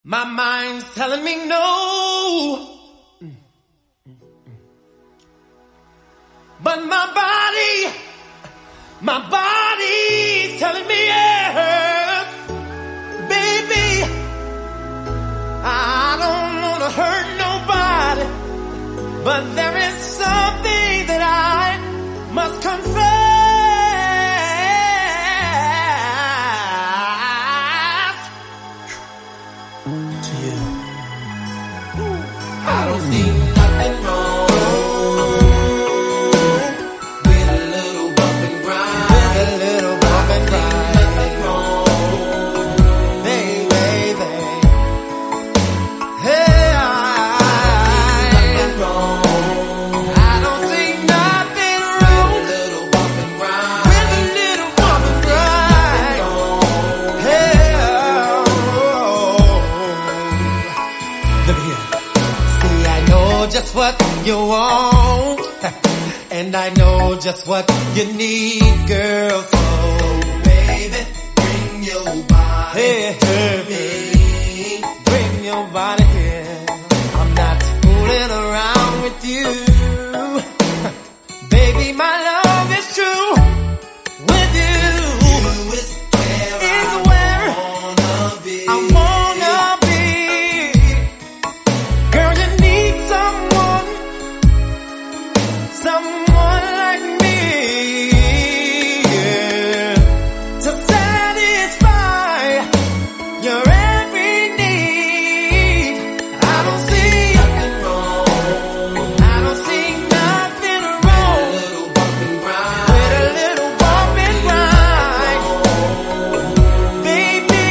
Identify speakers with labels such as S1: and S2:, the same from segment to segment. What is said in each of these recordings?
S1: My mind's telling me no, but my body's telling me yes. Baby, I don't wanna hurt nobody, but there is something that I must confess to you. I don't see nothing wrong with a little bump and grind. With a little bump and grind. Nothing wrong, baby. Hey, nothing wrong. I don't see nothing wrong with a little bump and grind. With a little bump and grind. Hey, look here. See, I know just what you want, and I know just what you need, girl. So, baby, bring your body to me. Bring your body here. I'm not fooling around with you. Baby, my love is true with you. You is where I wanna be. I wanna be. Girl, you need someone like me, yeah, to satisfy your every need. I don't see nothing wrong. I don't see nothing wrong with a little bump and grind. With a little bump and grind. Baby,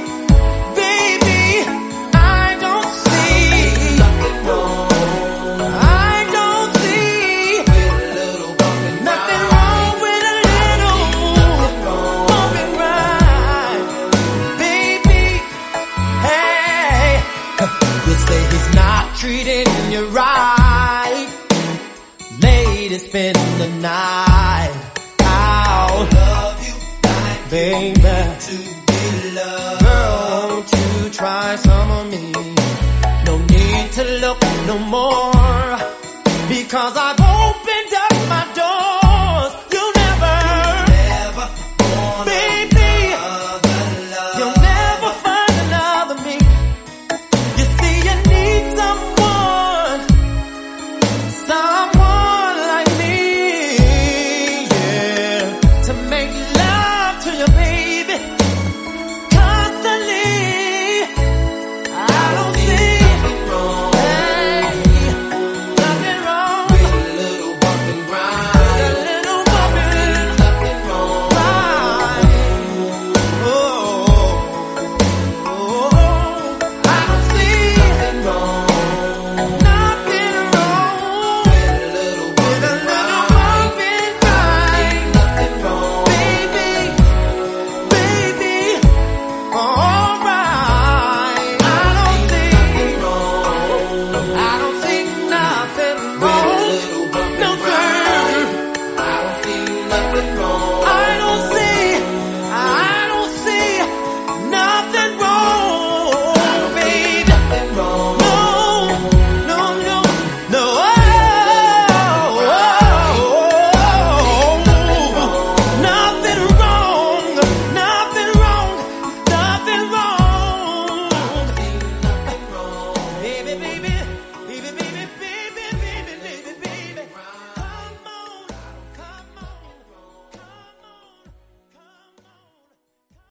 S1: I don't see nothing wrong. I don't see nothing wrong with a little bump and grind. Baby, hey, you say he's not treating you right. Lady, spend the night out. Love you like baby to be loved. Girl, won't you try some of me? No need to look no more, because I've